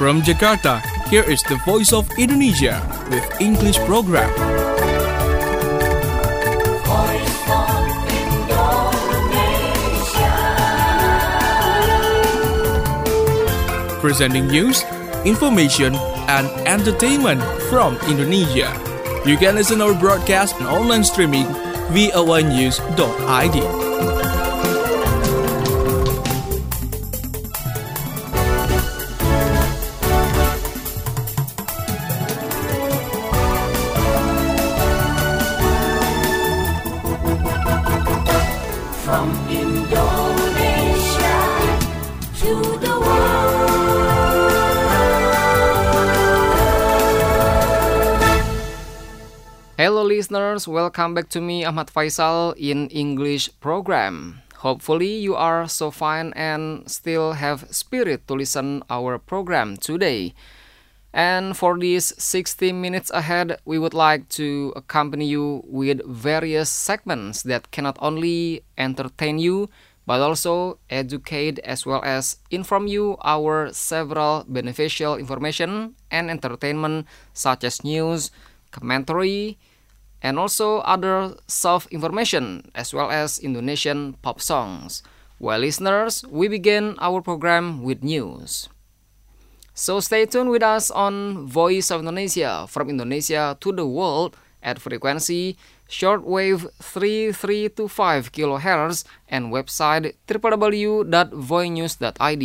From Jakarta, here is the Voice of Indonesia with English program. Voice of Indonesia. Presenting news, information, and entertainment from Indonesia. You can listen our broadcast and online streaming voanews.id. From Indonesia to the world. Hello listeners, welcome back to me Ahmad Faisal in English program. Hopefully you are so fine and still have spirit to listen our program today. And for these 60 minutes ahead, we would like to accompany you with various segments that can not only entertain you, but also educate as well as inform you our several beneficial information and entertainment such as news, commentary, and also other self-information as well as Indonesian pop songs. Well, listeners, we begin our program with news. So stay tuned with us on Voice of Indonesia, from Indonesia to the world at frequency shortwave 3325 kHz and website www.voinews.id.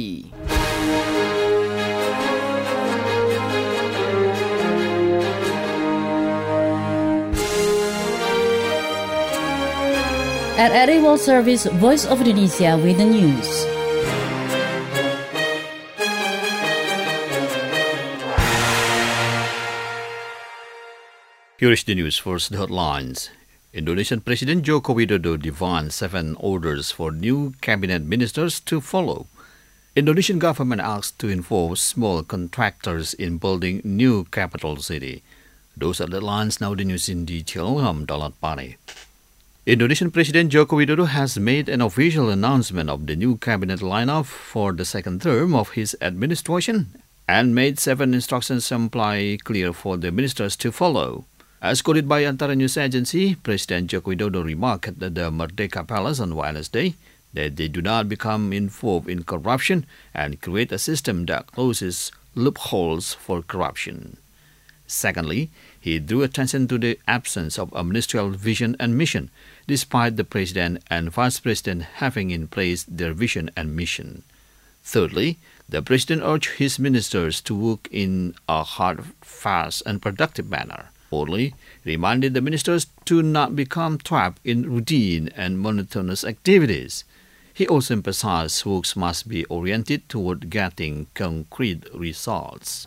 RRI World Service Voice of Indonesia with the news. Here is the news. First, the headlines. Indonesian President Joko Widodo divines 7 orders for new cabinet ministers to follow. Indonesian government asked to involve small contractors in building new capital city. Those are the headlines. Now the news in detail. I'm Dalat Pani. Indonesian President Joko Widodo has made an official announcement of the new cabinet lineup for the second term of his administration and made 7 instructions apply clear for the ministers to follow. As quoted by Antara News Agency, President Joko Widodo remarked at the Merdeka Palace on Wednesday that they do not become involved in corruption and create a system that closes loopholes for corruption. Secondly, he drew attention to the absence of a ministerial vision and mission, despite the President and Vice President having in place their vision and mission. Thirdly, the President urged his ministers to work in a hard, fast, and productive manner. Fourthly, he reminded the ministers to not become trapped in routine and monotonous activities. He also emphasized works must be oriented toward getting concrete results.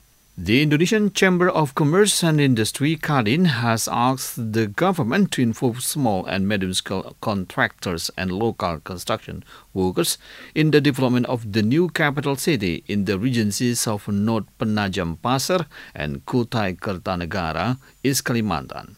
The Indonesian Chamber of Commerce and Industry Kadin has asked the government to involve small and medium-scale contractors and local construction workers in the development of the new capital city in the regencies of North Penajam Pasir and Kutai Kertanegara, East Kalimantan.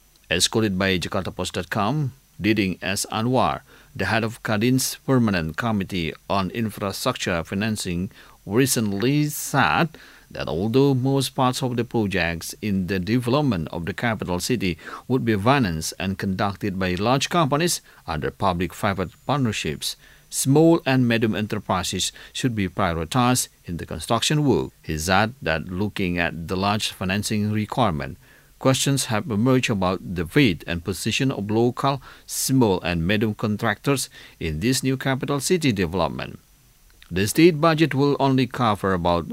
As quoted by JakartaPost.com, Diding S. Anwar, the head of Kadin's Permanent Committee on Infrastructure Financing, recently said that although most parts of the projects in the development of the capital city would be financed and conducted by large companies under public-private partnerships, small and medium enterprises should be prioritized in the construction work. He said that looking at the large financing requirement, questions have emerged about the weight and position of local, small and medium contractors in this new capital city development. The state budget will only cover about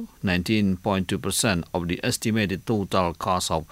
19.2% of the estimated total cost of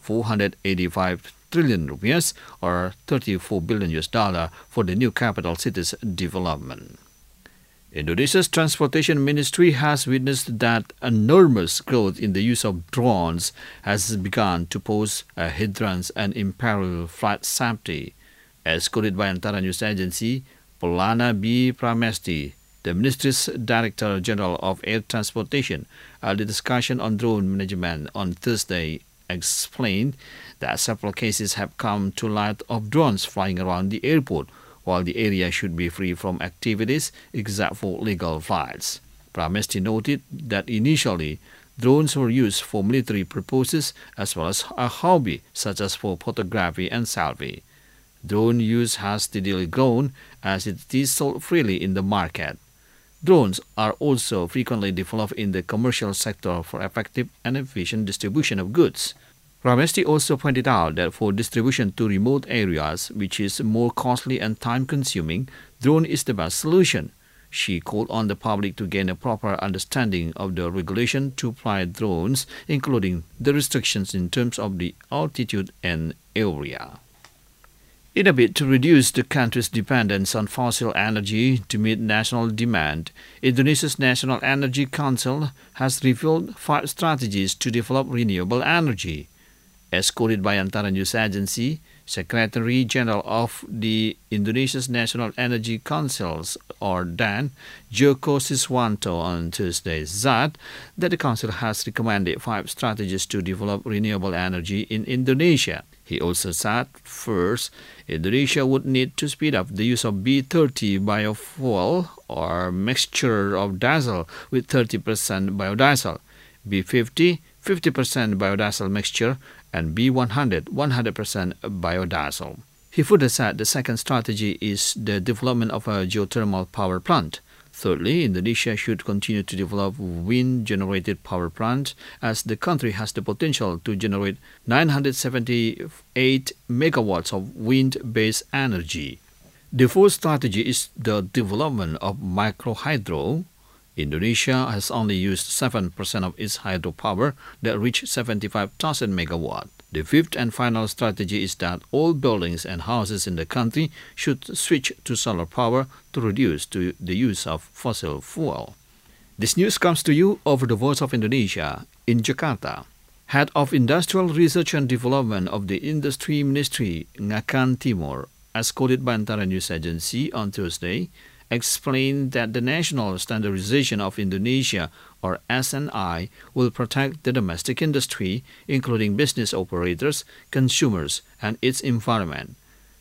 485 trillion rupiahs or $34 billion for the new capital city's development. Indonesia's Transportation Ministry has witnessed that enormous growth in the use of drones has begun to pose a hindrance and imperil flight safety. As quoted by Antara News Agency, Polana B. Pramesti, the Ministry's Director General of Air Transportation, at the discussion on drone management on Thursday, explained that several cases have come to light of drones flying around the airport, while the area should be free from activities except for legal flights. Pramesti noted that initially, drones were used for military purposes as well as a hobby, such as for photography and selfie. Drone use has steadily grown as it is sold freely in the market. Drones are also frequently developed in the commercial sector for effective and efficient distribution of goods. Pramesti also pointed out that for distribution to remote areas, which is more costly and time-consuming, drone is the best solution. She called on the public to gain a proper understanding of the regulation to fly drones, including the restrictions in terms of the altitude and area. In a bid to reduce the country's dependence on fossil energy to meet national demand, Indonesia's National Energy Council has revealed 5 strategies to develop renewable energy. As quoted by Antara News Agency, Secretary General of the Indonesia's National Energy Council, or DAN, Joko Siswanto on Tuesday said that the Council has recommended 5 strategies to develop renewable energy in Indonesia. He also said, first, Indonesia would need to speed up the use of B30 biofuel or mixture of diesel with 30% biodiesel, B50, 50% biodiesel mixture, and B100, 100% biodiesel. He further said the second strategy is the development of a geothermal power plant. Thirdly, Indonesia should continue to develop wind-generated power plants as the country has the potential to generate 978 megawatts of wind-based energy. The fourth strategy is the development of microhydro. Indonesia has only used 7% of its hydropower that reached 75,000 megawatts. The fifth and final strategy is that all buildings and houses in the country should switch to solar power to reduce the use of fossil fuel. This news comes to you over the Voice of Indonesia in Jakarta. Head of Industrial Research and Development of the Industry Ministry, Ngakan Timur, as quoted by Antara News Agency on Tuesday, explained that the National Standardization of Indonesia, or SNI, will protect the domestic industry, including business operators, consumers, and its environment.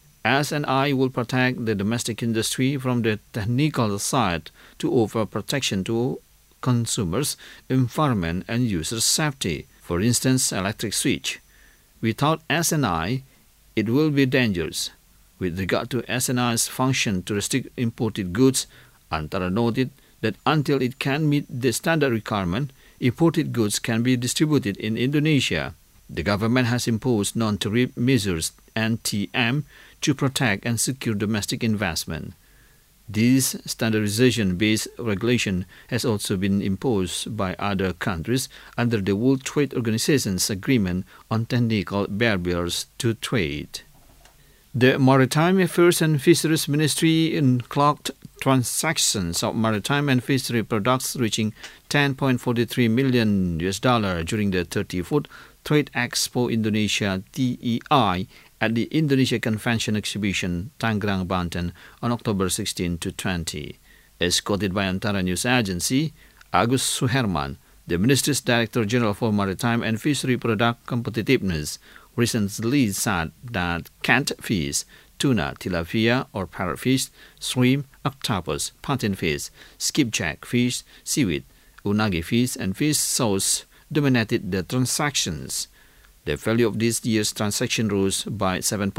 SNI will protect the domestic industry from the technical side to offer protection to consumers, environment, and user safety. For instance, electric switch. Without SNI, it will be dangerous. With regard to SNI's function to restrict imported goods, Antara noted that until it can meet the standard requirement, imported goods can be distributed in Indonesia. The government has imposed non-tariff measures (NTM) to protect and secure domestic investment. This standardization-based regulation has also been imposed by other countries under the World Trade Organization's Agreement on Technical Barriers to Trade. The Maritime Affairs and Fisheries Ministry clocked transactions of maritime and fishery products reaching $10.43 million during the 34th Trade Expo Indonesia TEI at the Indonesia Convention Exhibition, Tangerang, Banten, on October 16 to 20. As quoted by Antara News Agency, Agus Suherman, the Ministry's Director General for Maritime and Fishery Product Competitiveness, recently said that canned fish, tuna, tilapia or parrotfish, shrimp, octopus, patinfish, skipjack fish, seaweed, unagi fish, and fish sauce dominated the transactions. The value of this year's transaction rose by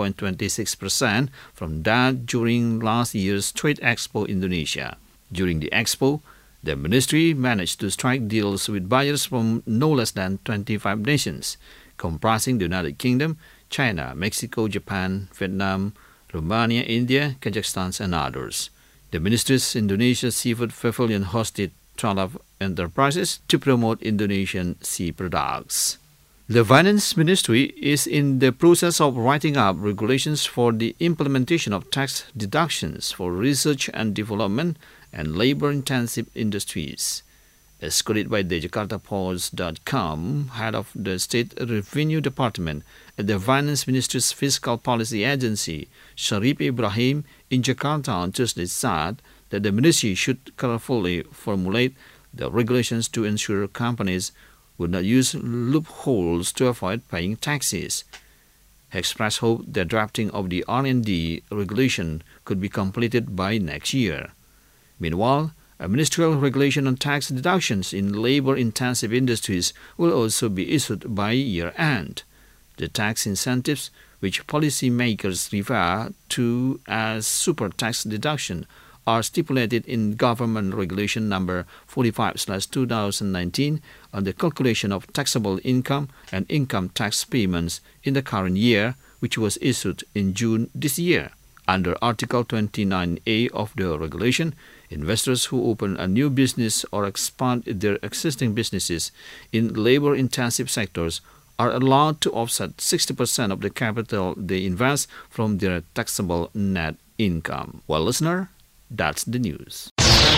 7.26% from that during last year's Trade Expo Indonesia. During the expo, the ministry managed to strike deals with buyers from no less than 25 nations, comprising the United Kingdom, China, Mexico, Japan, Vietnam, Romania, India, Kazakhstan, and others. The ministry's Indonesia Seafood Pavilion hosted 12 enterprises to promote Indonesian sea products. The Finance Ministry is in the process of writing up regulations for the implementation of tax deductions for research and development and labor-intensive industries. As quoted by the JakartaPost.com, head of the State Revenue Department at the Finance Ministry's Fiscal Policy Agency, Sharif Ibrahim, in Jakarta on Tuesday said that the ministry should carefully formulate the regulations to ensure companies would not use loopholes to avoid paying taxes. He expressed hope the drafting of the R&D regulation could be completed by next year. Meanwhile, A ministerial regulation on tax deductions in labor-intensive industries will also be issued by year-end. The tax incentives, which policymakers refer to as super tax deduction, are stipulated in Government Regulation Number 45/2019 on the calculation of taxable income and income tax payments in the current year, which was issued in June this year. Under Article 29A of the regulation, investors who open a new business or expand their existing businesses in labor-intensive sectors are allowed to offset 60% of the capital they invest from their taxable net income. Well, listener, that's the news.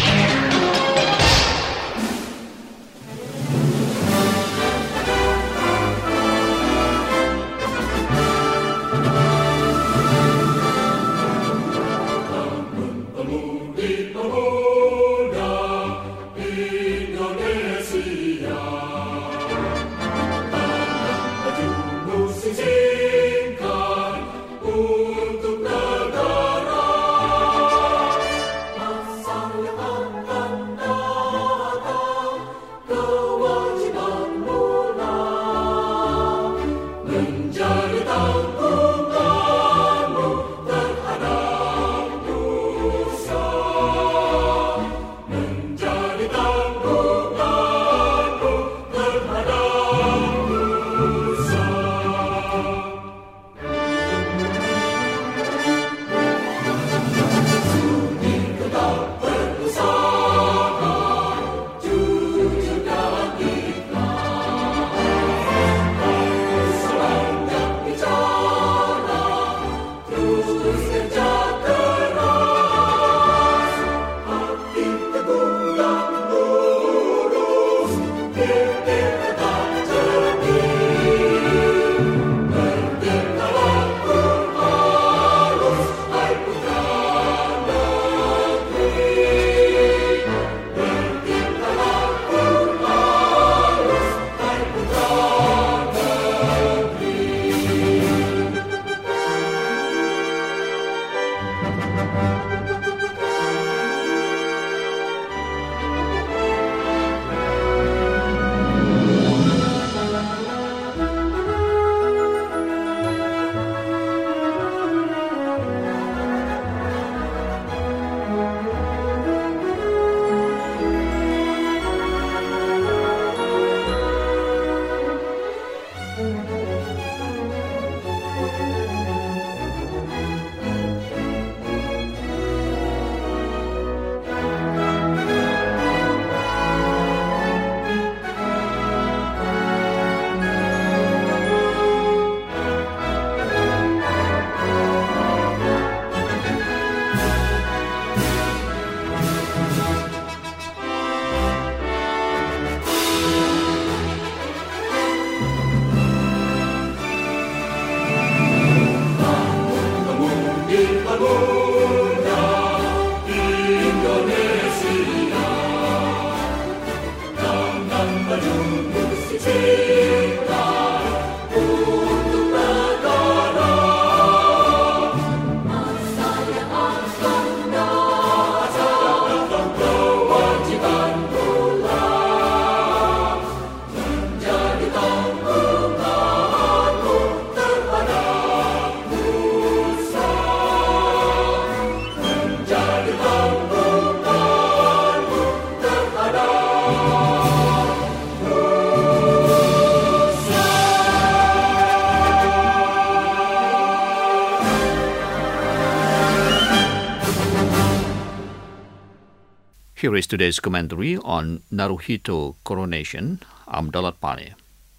Here is today's commentary on Naruhito coronation. I'm Dalat Pane.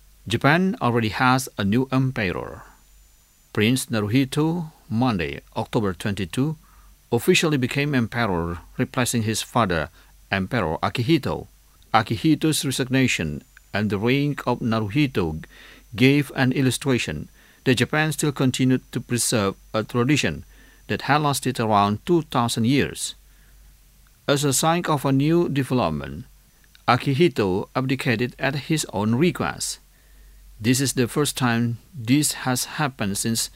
Japan already has a new emperor. Prince Naruhito, Monday, October 22, officially became emperor, replacing his father, Emperor Akihito. Akihito's resignation and the reign of Naruhito gave an illustration that Japan still continued to preserve a tradition that had lasted around 2,000 years. As a sign of a new development, Akihito abdicated at his own request. This is the first time this has happened since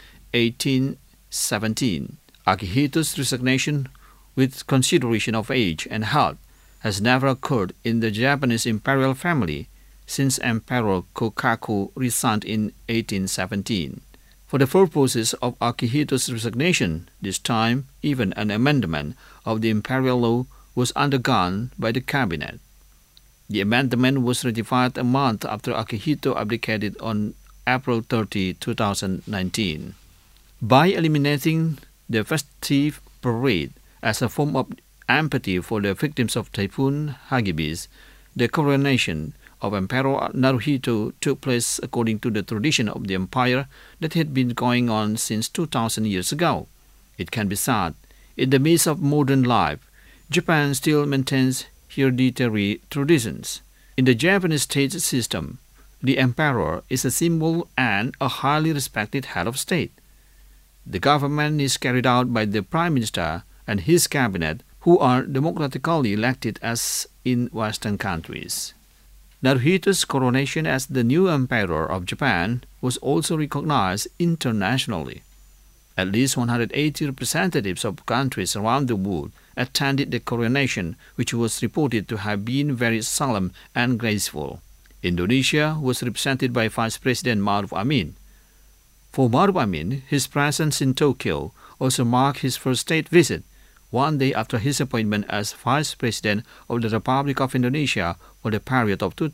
1817. Akihito's resignation, with consideration of age and health, has never occurred in the Japanese imperial family since Emperor Kokaku resigned in 1817. For the purposes of Akihito's resignation, this time even an amendment of the imperial law was undergone by the cabinet. The amendment was ratified a month after Akihito abdicated on April 30, 2019. By eliminating the festive parade as a form of empathy for the victims of Typhoon Hagibis, the coronation of Emperor Naruhito took place according to the tradition of the empire that had been going on since 2,000 years ago. It can be said, in the midst of modern life, Japan still maintains hereditary traditions. In the Japanese state system, the emperor is a symbol and a highly respected head of state. The government is carried out by the prime minister and his cabinet, who are democratically elected as in Western countries. Naruhito's coronation as the new emperor of Japan was also recognized internationally. At least 180 representatives of countries around the world attended the coronation, which was reported to have been very solemn and graceful. Indonesia was represented by Vice President Ma'ruf Amin. For Ma'ruf Amin, his presence in Tokyo also marked his first state visit, one day after his appointment as Vice President of the Republic of Indonesia for the period of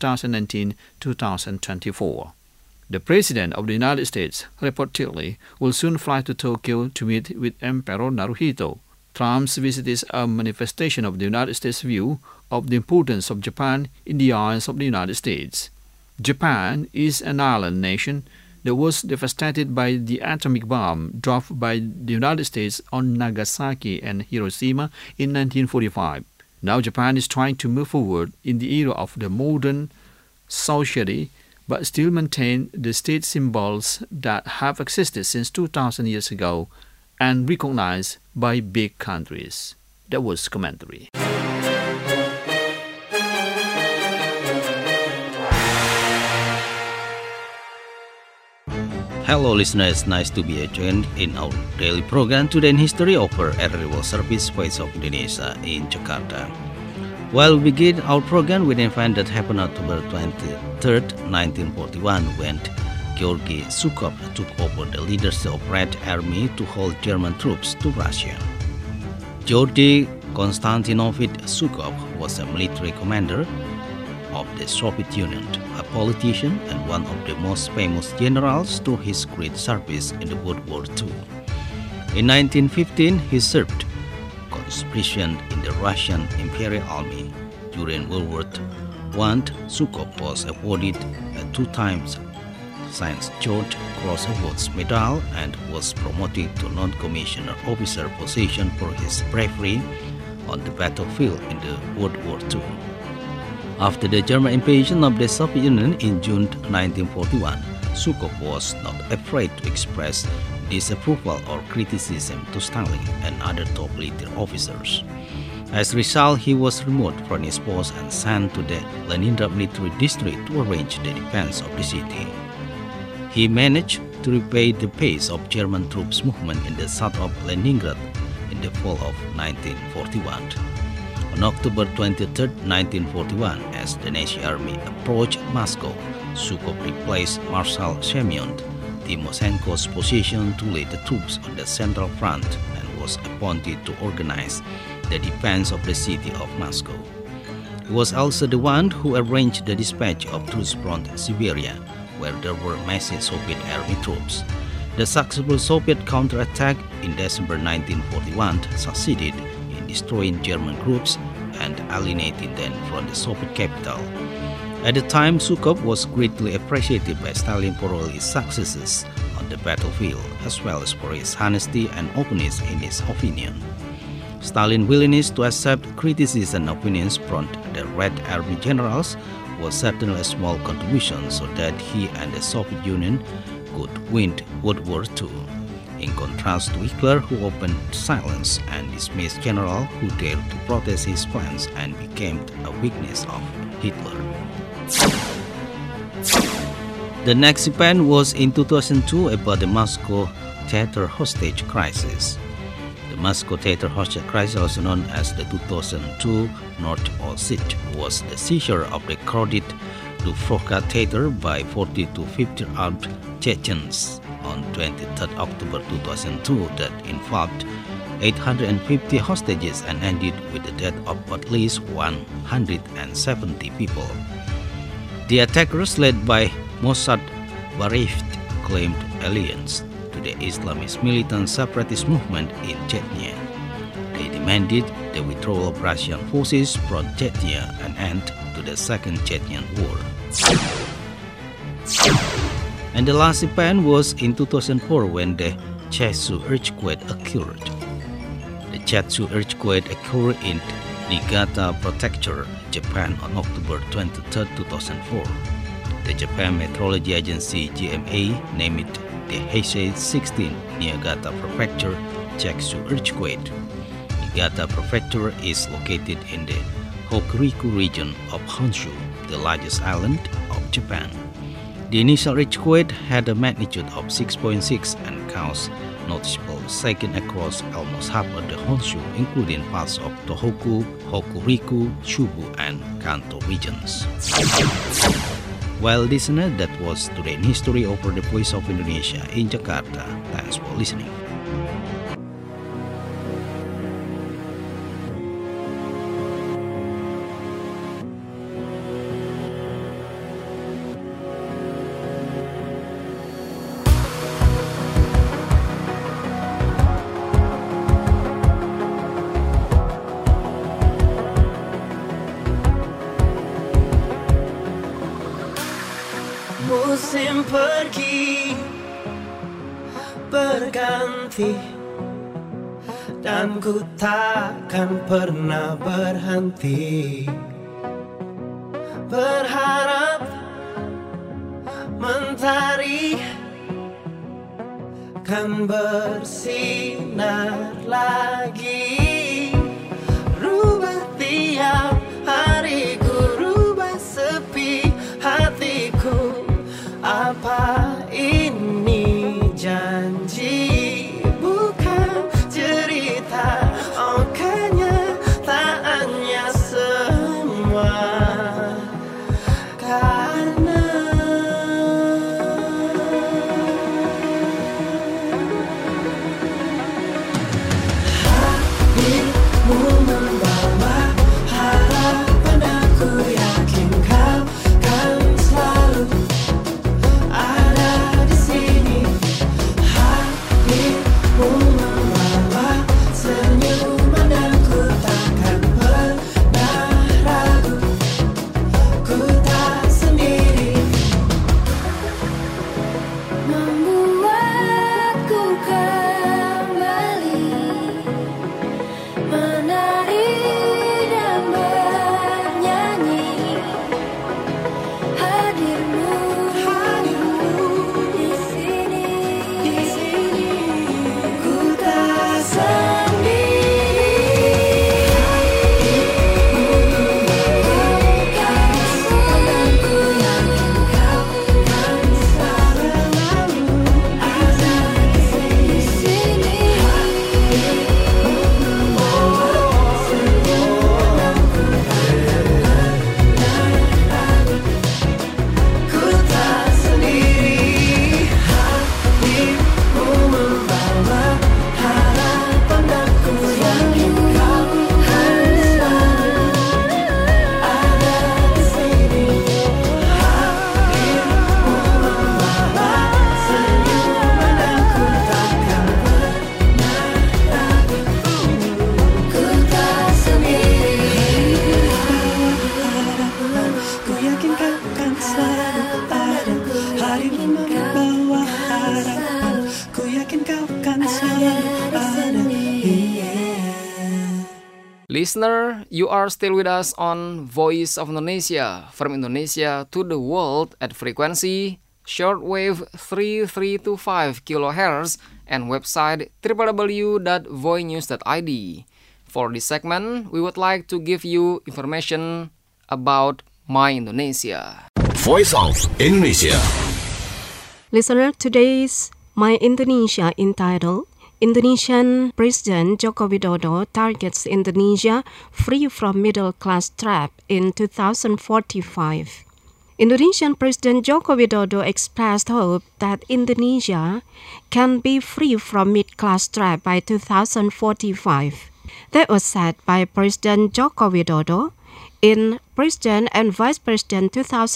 2019-2024. The President of the United States reportedly will soon fly to Tokyo to meet with Emperor Naruhito. Trump's visit is a manifestation of the United States' view of the importance of Japan in the eyes of the United States. Japan is an island nation that was devastated by the atomic bomb dropped by the United States on Nagasaki and Hiroshima in 1945. Now Japan is trying to move forward in the era of the modern society, but still maintain the state symbols that have existed since 2,000 years ago and recognized by big countries. That was commentary. Hello listeners, nice to be joined in our daily program Today in History over RRI World Service Voice of Indonesia in Jakarta. Well, we begin our program with an event that happened October 23rd, 1941 when Georgy Zhukov took over the leadership of Red Army to hold German troops to Russia. Georgy Konstantinovich Zhukov was a military commander of the Soviet Union, a politician and one of the most famous generals through his great service in the World War II. In 1915, he served conscription in the Russian Imperial Army. During World War I, Zhukov was awarded a 2-time St. George Cross Awards medal and was promoted to non-commissioned officer position for his bravery on the battlefield in the World War II. After the German invasion of the Soviet Union in June 1941, Zhukov was not afraid to express disapproval or criticism to Stalin and other top military officers. As a result, he was removed from his post and sent to the Leningrad military district to arrange the defense of the city. He managed to repay the pace of German troops' movement in the south of Leningrad in the fall of 1941. On October 23, 1941, as the Nazi army approached Moscow, Zhukov replaced Marshal Semyon Timoshenko's position to lead the troops on the Central Front and was appointed to organize the defense of the city of Moscow. He was also the one who arranged the dispatch of troops from Siberia, where there were massive Soviet army troops. The successful Soviet counterattack in December 1941 succeeded in destroying German groups and alienating them from the Soviet capital. At the time, Zhukov was greatly appreciated by Stalin for all his successes on the battlefield, as well as for his honesty and openness in his opinion. Stalin's willingness to accept criticism and opinions from the Red Army generals was certainly a small contribution so that he and the Soviet Union could win World War II. In contrast to Hitler, who opened silence and dismissed generals who dared to protest his plans and became a weakness of Hitler. The next event was in 2002 about the Moscow theater hostage crisis. The Moscow Theater hosted crisis, also known as the 2002 North Siege, was the seizure of the crowded Dubrovka Theater by 40 to 50 armed Chechens on 23 October 2002 that involved 850 hostages and ended with the death of at least 170 people. The attackers, led by Mossad Bareft, claimed allegiance to the Islamist militant separatist movement in Chechnya. They demanded the withdrawal of Russian forces from Chechnya and end to the Second Chechen War. And the last event was in 2004 when the Chaitsu earthquake occurred. The Chaitsu earthquake occurred in Niigata Prefecture, Japan on October 23, 2004. The Japan Meteorology Agency (JMA) named it the Heisei 16 Niigata Prefecture Chaitsu earthquake. Niigata Prefecture is located in the Hokuriku region of Honshu, the largest island of Japan. The initial earthquake had a magnitude of 6.6 and caused noticeable shaking across almost half of the Honshu, including parts of Tohoku, Hokuriku, Chubu, and Kanto regions. Well, listener, that was Today in History over the Voice of Indonesia in Jakarta. Thanks for listening. Musim pergi berganti dan ku takkan pernah berhenti berharap mentari kan bersinar lagi. Rubah tiap hariku, rubah sepi hatiku. Apa ini janji bukan cerita? Oh kenyataannya semua karena hadirmu membawa harapan. Aku yakin kau kan selalu Listener, you are still with us on Voice of Indonesia, from Indonesia to the world at frequency shortwave 3325 kHz and website www.voinews.id. For this segment, we would like to give you information about My Indonesia. Voice of Indonesia. Listener, today's My Indonesia entitled Indonesian President Joko Widodo targets Indonesia free from middle-class trap in 2045. Indonesian President Joko Widodo expressed hope that Indonesia can be free from mid-class trap by 2045. That was said by President Joko Widodo in President and Vice President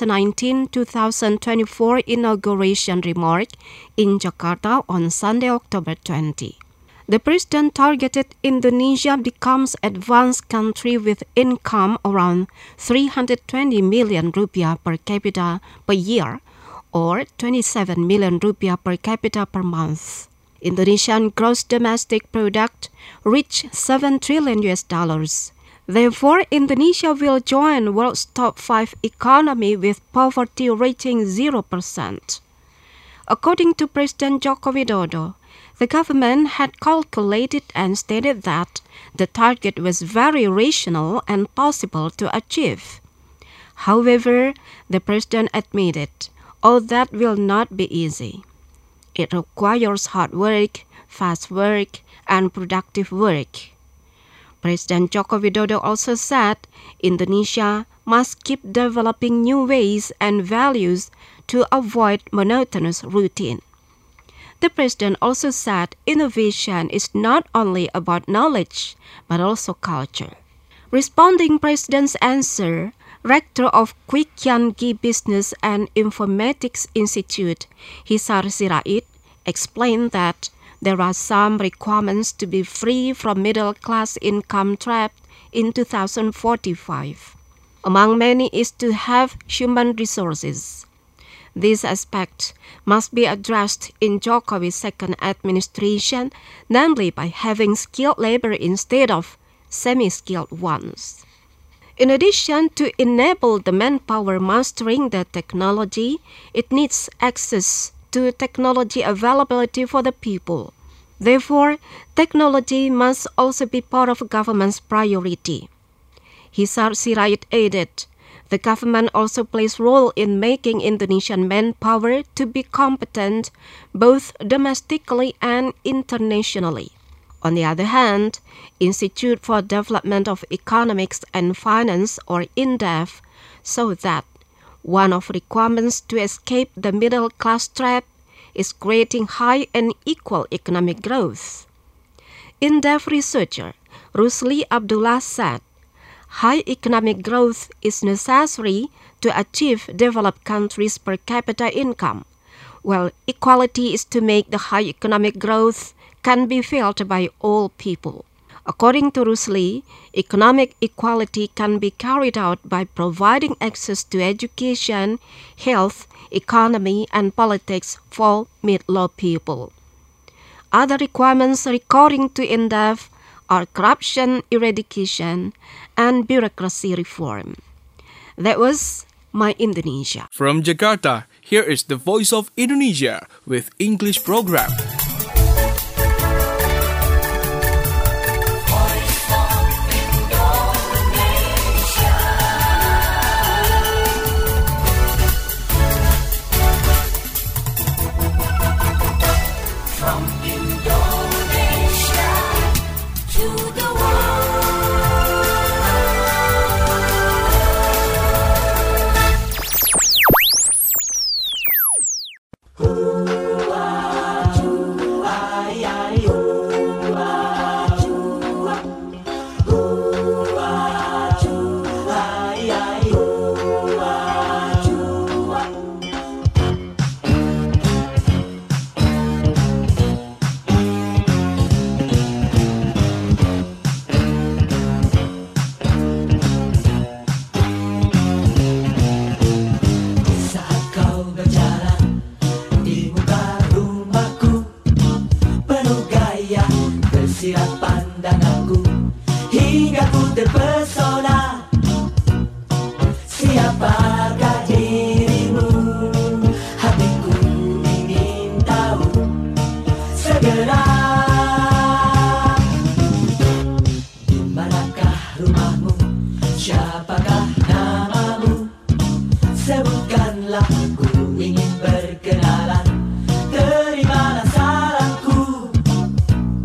2019-2024 inauguration remark in Jakarta on Sunday, October 20. The President targeted Indonesia becomes advanced country with income around 320 million rupiah per capita per year or 27 million rupiah per capita per month. Indonesian gross domestic product reached $7 trillion. Therefore, Indonesia will join world's top 5 economy with poverty reaching 0%. According to President Joko Widodo, the government had calculated and stated that the target was very rational and possible to achieve. However, the President admitted all that will not be easy. It requires hard work, fast work, and productive work. President Joko Widodo also said Indonesia must keep developing new ways and values to avoid monotonous routine. The President also said innovation is not only about knowledge, but also culture. Responding President's answer, Rector of Kwik Kian Gi Business and Informatics Institute, Hisar Sirait, explained that there are some requirements to be free from middle-class income trap in 2045. Among many is to have human resources. This aspect must be addressed in Jokowi's second administration, namely by having skilled labor instead of semi-skilled ones. In addition to enable the manpower mastering the technology, it needs access to technology availability for the people. Therefore, technology must also be part of government's priority. Hisar Sirait added, the government also plays a role in making Indonesian manpower to be competent both domestically and internationally. On the other hand, Institute for Development of Economics and Finance, or INDEF, saw that one of requirements to escape the middle-class trap is creating high and equal economic growth. INDEF researcher Rusli Abdullah said, high economic growth is necessary to achieve developed countries' per capita income, while equality is to make the high economic growth can be felt by all people. According to Rusli, economic equality can be carried out by providing access to education, health, economy, and politics for mid-low people. Other requirements according to INDEF are corruption eradication and bureaucracy reform. That was My Indonesia. From Jakarta, here is the Voice of Indonesia with English program. From Indonesia to the Saat kau berjalan di muka rumahku, penuh gaya tersirat pandanganku, hingga ku terpesona. Siapakah dirimu? Hatiku ingin tahu segera. Di manakah rumahmu? Siapakah namamu? Sebutkanlah, ku ingin berkenalan. Terimalah salamku.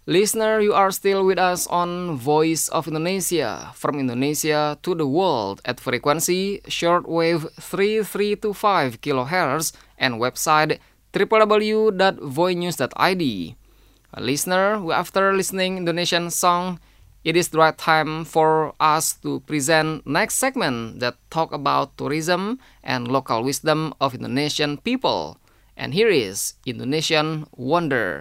Listener, you are still with us on Voice of Indonesia, from Indonesia to the world at frequency shortwave 3325 kHz and website www.voinews.id. Listener, after listening Indonesian song, it is the right time for us to present next segment that talk about tourism and local wisdom of Indonesian people. And here is Indonesian Wonder.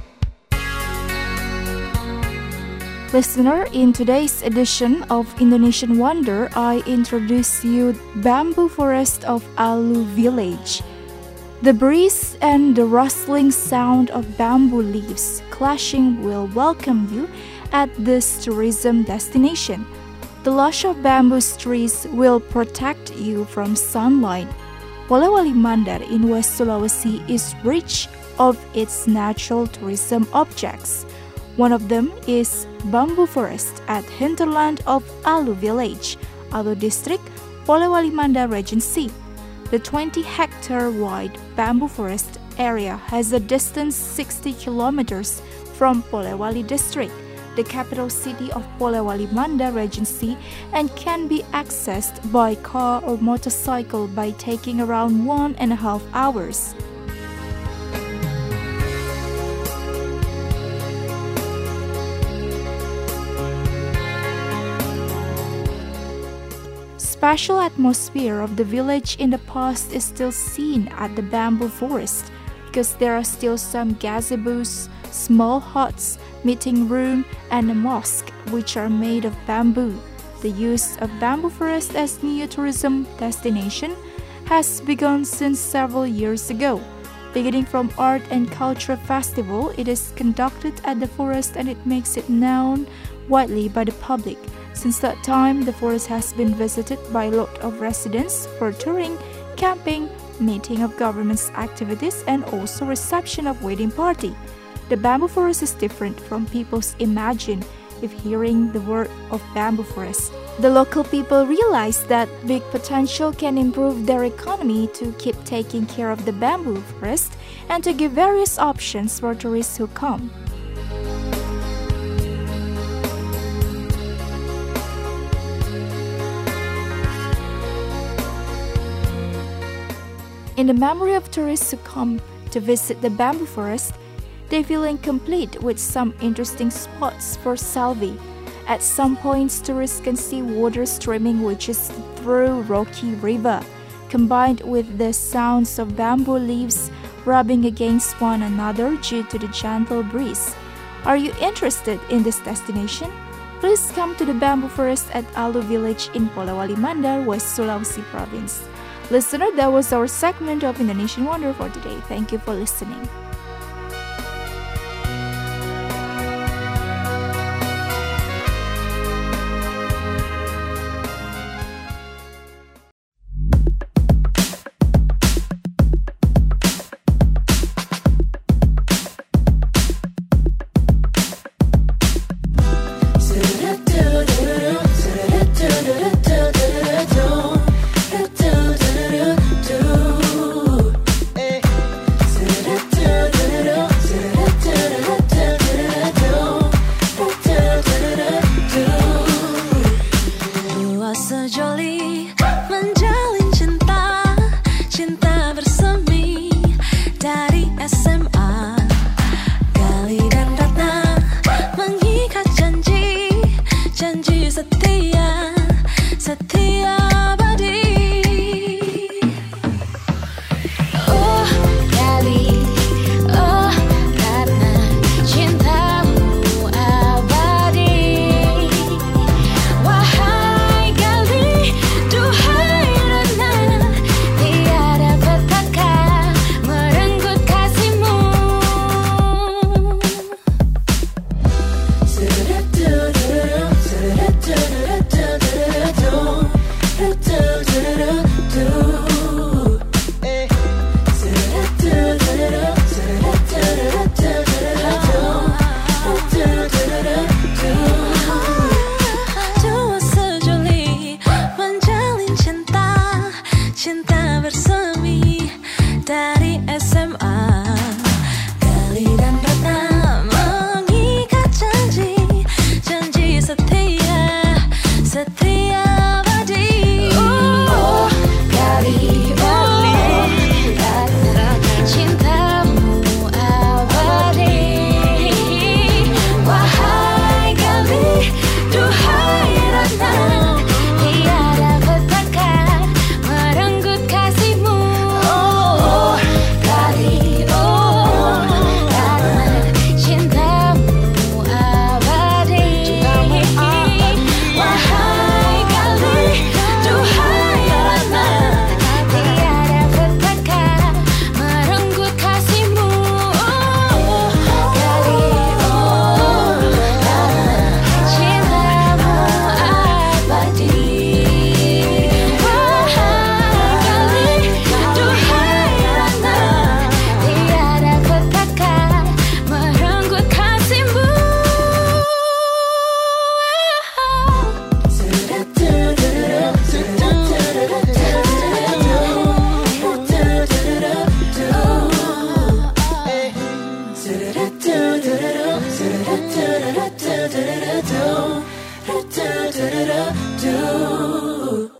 Listener, in today's edition of Indonesian Wonder, I introduce you bamboo forest of Alu Village. The breeze and the rustling sound of bamboo leaves clashing will welcome you at this tourism destination. The lush of bamboo trees will protect you from sunlight. Polewali Mandar in West Sulawesi is rich of its natural tourism objects. One of them is bamboo forest at hinterland of Alu Village, Alu District, Polewali Mandar Regency. The 20-hectare wide bamboo forest area has a distance 60 kilometers from Polewali District, the capital city of Polewali Mandar Regency, and can be accessed by car or motorcycle by taking around 1.5 hours. Special atmosphere of the village in the past is still seen at the bamboo forest because there are still some gazebos, small huts, meeting room, and a mosque which are made of bamboo. The use of bamboo forest as new tourism destination has begun since several years ago. Beginning from Art and Culture Festival, it is conducted at the forest and it makes it known widely by the public. Since that time, the forest has been visited by a lot of residents for touring, camping, meeting of government's activities, and also reception of wedding party. The bamboo forest is different from people's imagine if hearing the word of bamboo forest. The local people realize that big potential can improve their economy to keep taking care of the bamboo forest and to give various options for tourists who come. In the memory of tourists who come to visit the bamboo forest, they feel incomplete with some interesting spots for selfie. At some points, tourists can see water streaming which is through rocky river, combined with the sounds of bamboo leaves rubbing against one another due to the gentle breeze. Are you interested in this destination? Please come to the bamboo forest at Alu Village in Polewali Mandar, West Sulawesi Province. Listener, that was our segment of Indonesian Wonder for today. Thank you for listening. Do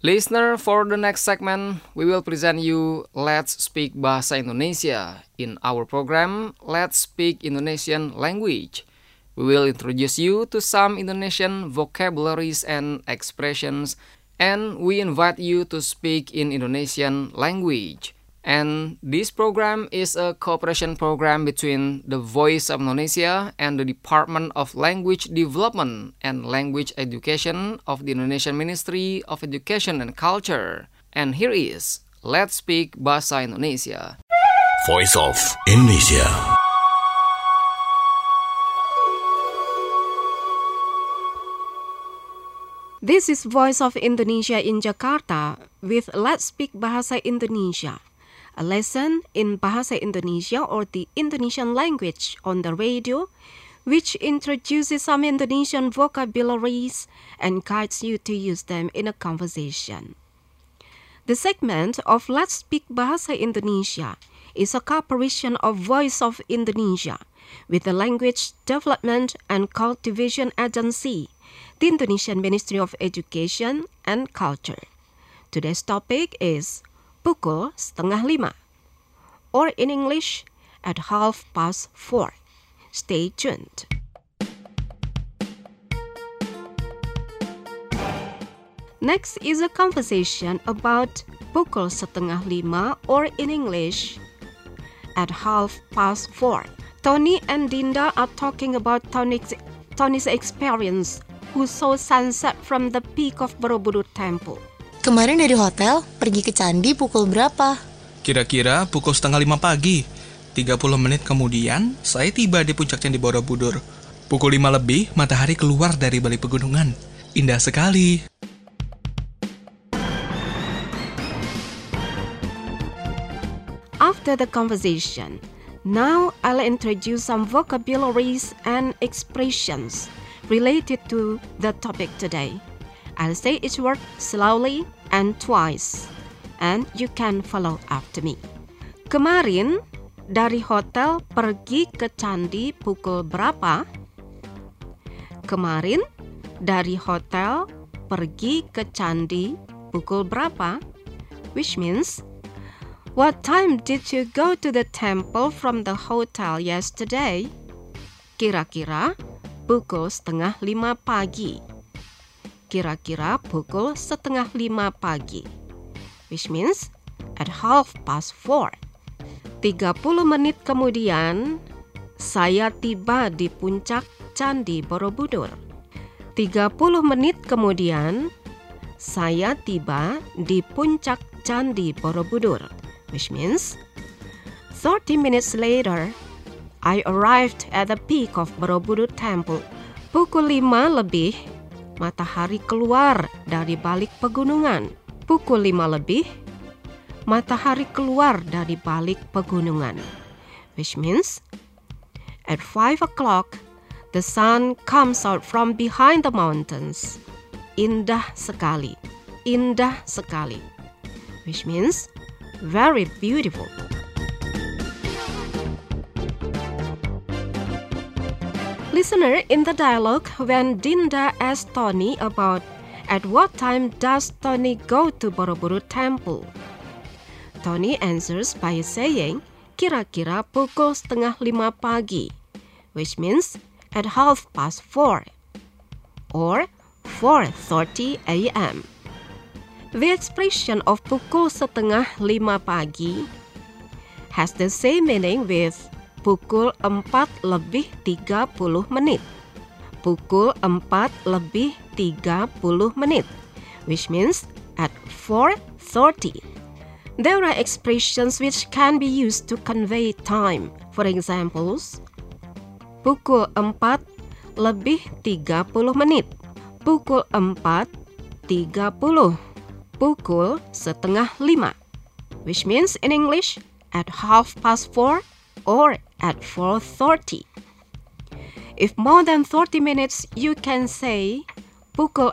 Listener, for the next segment, we will present you Let's Speak Bahasa Indonesia. In our program, Let's Speak Indonesian Language. We will introduce you to some Indonesian vocabularies and expressions, and we invite you to speak in Indonesian language. And this program is a cooperation program between the Voice of Indonesia and the Department of Language Development and Language Education of the Indonesian Ministry of Education and Culture. And here is Let's Speak Bahasa Indonesia. Voice of Indonesia. This is Voice of Indonesia in Jakarta with Let's Speak Bahasa Indonesia, a lesson in Bahasa Indonesia or the Indonesian language on the radio, which introduces some Indonesian vocabularies and guides you to use them in a conversation. The segment of Let's Speak Bahasa Indonesia is a cooperation of Voice of Indonesia with the Language Development and Cultivation Agency, the Indonesian Ministry of Education and Culture. Today's topic is pukul 4:30, or in English, at 4:30. Stay tuned. Next is a conversation about pukul 4:30, or in English, at 4:30. Tony and Dinda are talking about Tony's experience who saw sunset from the peak of Borobudur Temple. Kemarin dari hotel, pergi ke Candi pukul berapa? Kira-kira pukul 4:30 pagi. 30 menit kemudian, saya tiba di puncak Candi Borobudur. Pukul 5 lebih, matahari keluar dari balik pegunungan. Indah sekali. After the conversation, now I'll introduce some vocabularies and expressions related to the topic today. I'll say each word slowly and twice, and you can follow after me. Kemarin dari hotel pergi ke Candi pukul berapa? Kemarin dari hotel pergi ke Candi pukul berapa? Which means, what time did you go to the temple from the hotel yesterday? Kira-kira pukul 4:30 pagi. Kira-kira pukul 4:30 pagi. Which means at 4:30. 30 menit kemudian, saya tiba di puncak Candi Borobudur. 30 menit kemudian, saya tiba di puncak Candi Borobudur. Which means 30 minutes later, I arrived at the peak of Borobudur Temple. Pukul 5 lebih, matahari keluar dari balik pegunungan. Pukul 5 lebih, matahari keluar dari balik pegunungan. Which means, at 5 o'clock, the sun comes out from behind the mountains. Indah sekali. Indah sekali. Which means, very beautiful. Listener, in the dialogue, when Dinda asked Tony about at what time does Tony go to Borobudur Temple, Tony answers by saying kira-kira pukul 4:30 pagi, which means at 4:30 or 4:30 a.m. The expression of pukul 4:30 pagi has the same meaning with pukul 4:30 menit. Pukul 4:30 menit, which means at 4:30. There are expressions which can be used to convey time. For examples, pukul 4:30 menit. Pukul 4:30. Pukul 4:30, which means in English at 4:30 or at 4:30. If more than 30 minutes, you can say pukul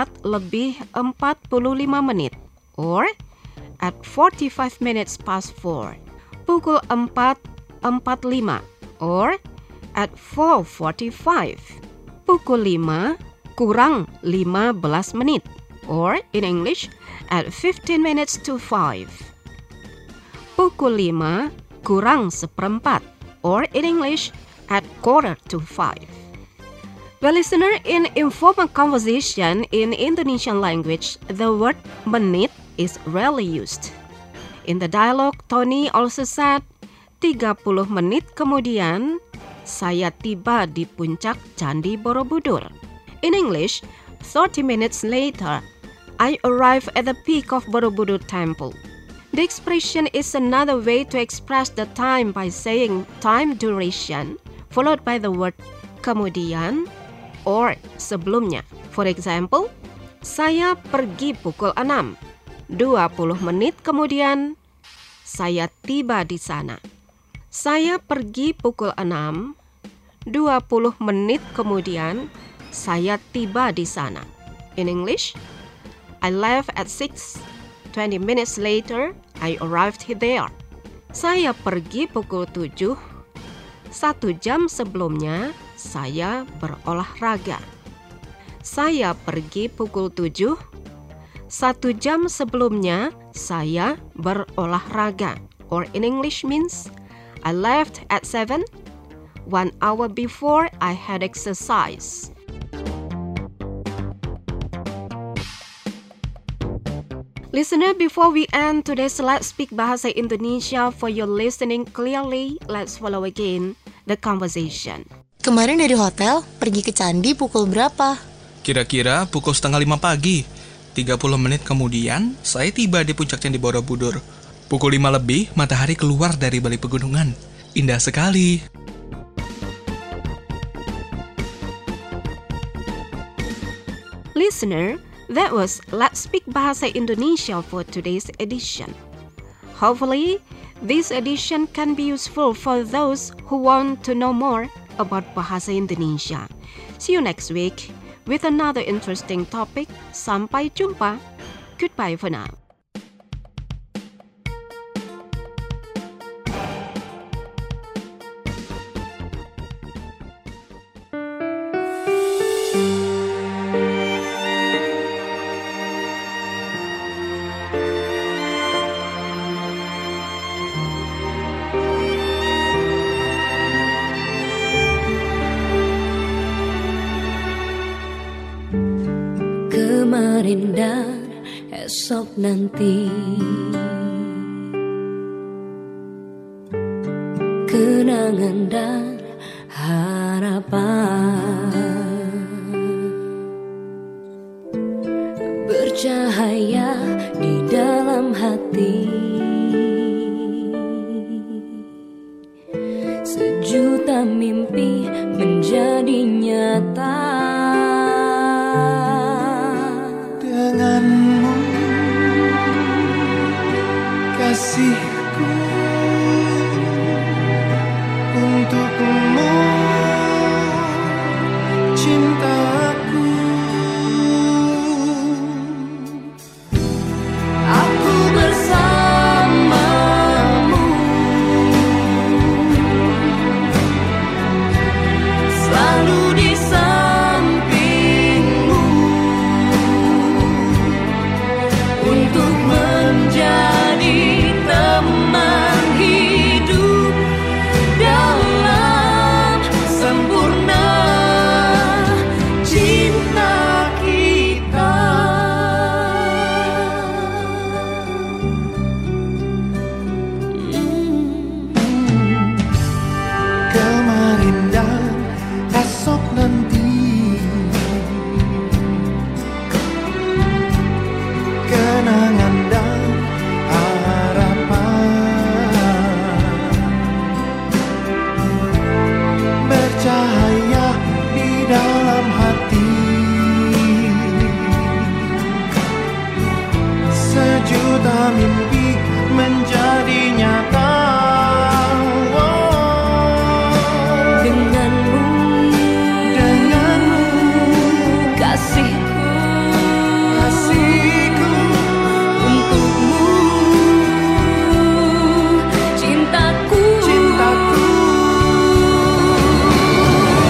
4:45 menit or at 45 minutes past 4. Pukul 4:45 or at 4:45. Pukul 5 kurang 15 menit. or in English, at 15 minutes to 5. Pukul 5 kurang seperempat, or in English, at quarter to 5. Well, listener, in informal conversation in Indonesian language, the word menit is rarely used. In the dialogue, Tony also said, 30 menit kemudian, saya tiba di puncak Candi Borobudur. In English, 30 minutes later, I arrived at the peak of Borobudur Temple. The expression is another way to express the time by saying time duration, followed by the word kemudian or sebelumnya. For example, saya pergi pukul 6. 20 menit kemudian, saya tiba di sana. Saya pergi pukul 6, 20 menit kemudian, saya tiba di sana. In English, I left at 6, 20 minutes later, I arrived there. Saya pergi pukul 7, 1 jam sebelumnya, saya berolahraga. Saya pergi pukul 7, 1 jam sebelumnya, saya berolahraga. Or in English means, I left at 7, 1 hour before I had exercise. Listener, before we end today's Let's Speak Bahasa Indonesia, for your listening clearly, let's follow again the conversation. Kemarin dari hotel, pergi ke candi pukul berapa? Kira-kira pukul 4:30 pagi. 30 menit kemudian, saya tiba di puncak Candi Borobudur. Pukul 5 lebih, matahari keluar dari balik pegunungan. Indah sekali. Listener, that was Let's Speak Bahasa Indonesia for today's edition. Hopefully, this edition can be useful for those who want to know more about Bahasa Indonesia. See you next week with another interesting topic. Sampai jumpa. Goodbye for now. Kemarin dan esok nanti, kenangan dan harapan, bercahaya di dalam hati, sejuta mimpi menjadi nyata. Denganmu, kasihku, untukmu, cintaku. Aku bersamamu, selalu di sampingmu, untuk menjadi teman hidup dalam sempurna cinta kita. Kemarin dan esok nanti, kenangan dan harapan, bercahaya di dalam hati, sejuta mimpi menjadi nyata. Kasihku, untukmu, cintaku,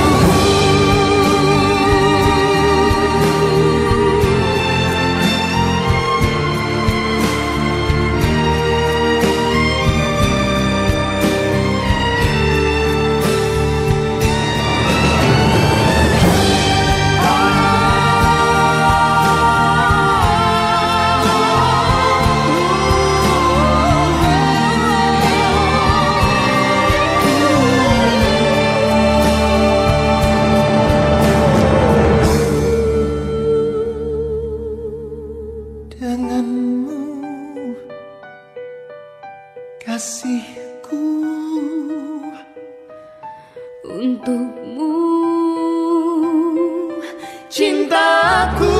cintaku.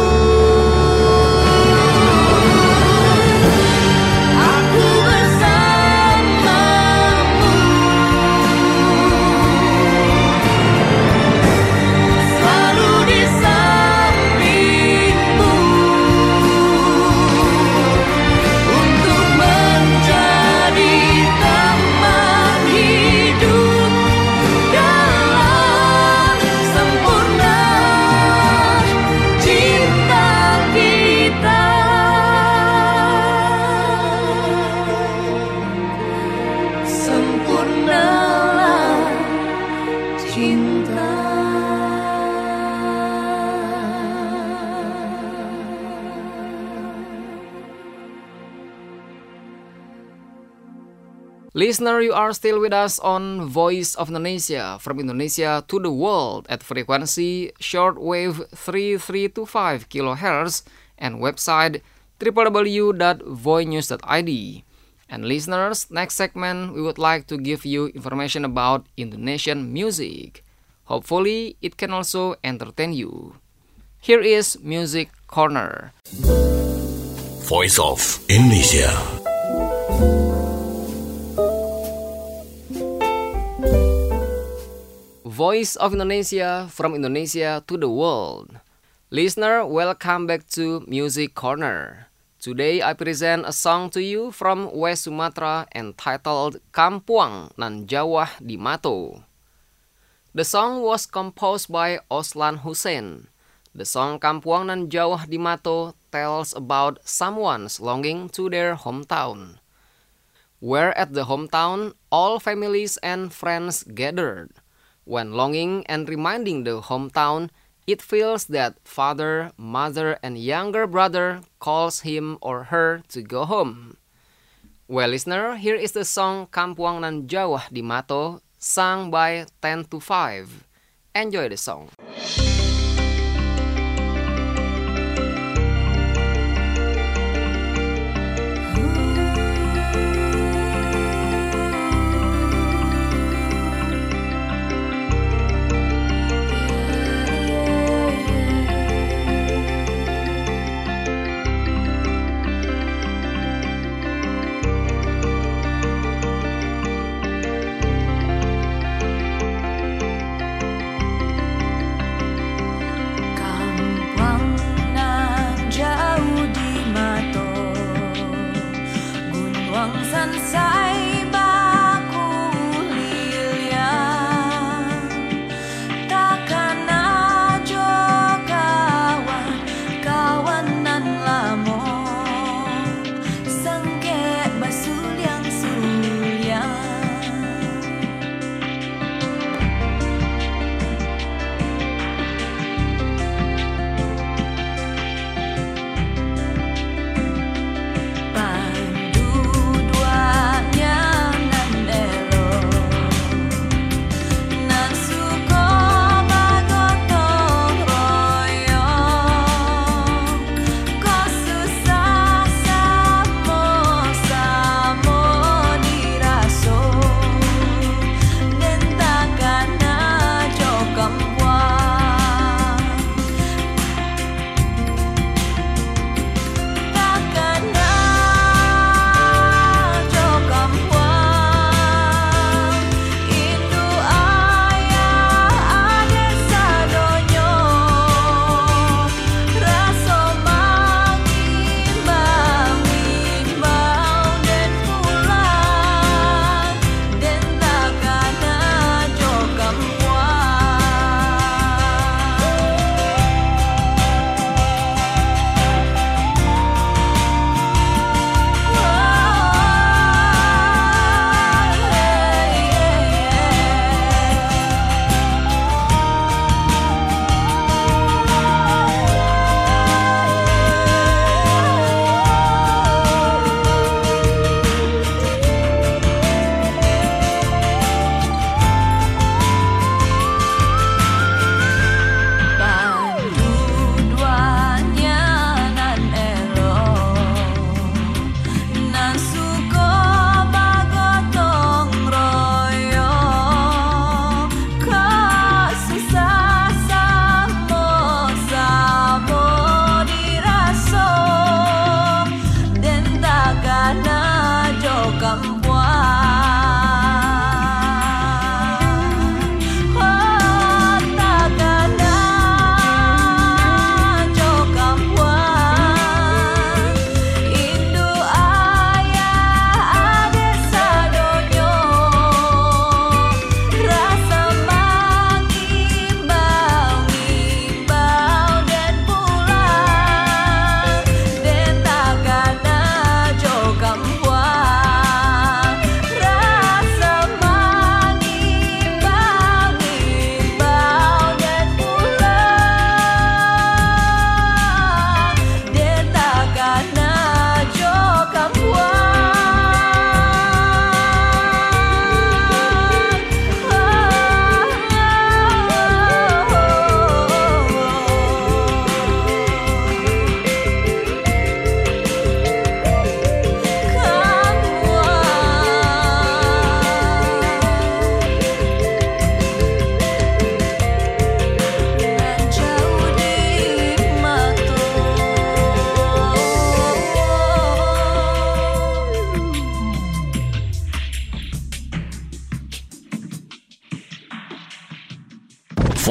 Aku bersamamu, selalu di sampingmu, untuk menjadi teman hidup dalam sempurna cinta kita. Sempurnalah cinta. Listener, you are still with us on Voice of Indonesia, from Indonesia to the world at frequency shortwave 3325 kHz and website www.voinews.id. And listeners, next segment we would like to give you information about Indonesian music. Hopefully, it can also entertain you. Here is Music Corner. Voice of Indonesia. Voice of Indonesia, from Indonesia to the world. Listener, welcome back to Music Corner. Today I present a song to you from West Sumatra entitled Kampuang Nan Jawah di Mato. The song was composed by Oslan Hussein. The song Kampuang Nan Jawah di Mato tells about someone's longing to their hometown, where at the hometown all families and friends gathered. When longing and reminding the hometown, it feels that father, mother, and younger brother calls him or her to go home. Well, listener, here is the song Kampuang Nan Jawah di Mato, sung by 10 to 5. Enjoy the song.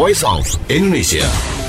Voice of Indonesia.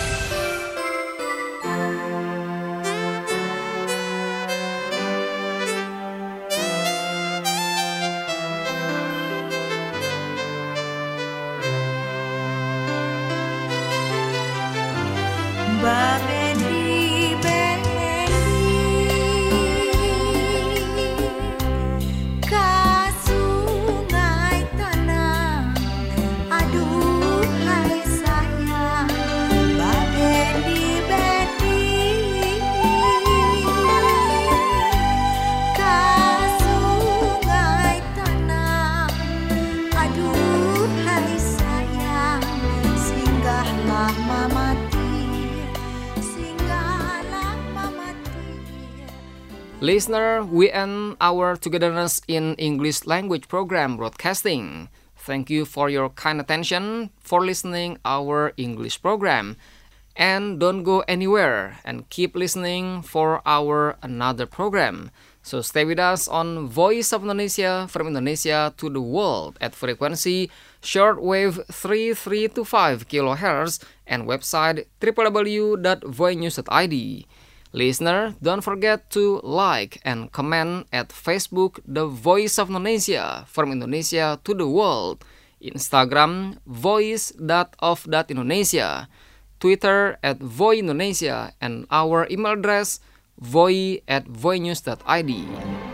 Listener, we end our Togetherness in English language program broadcasting. Thank you for your kind attention for listening our English program. And don't go anywhere and keep listening for our another program. So stay with us on Voice of Indonesia from Indonesia to the world at frequency shortwave 3325 kHz and website www.voinews.id. Listener, don't forget to like and comment at Facebook The Voice of Indonesia from Indonesia to the world, Instagram voice.of.indonesia, Twitter @voindonesia, and our email address voi@voinews.id.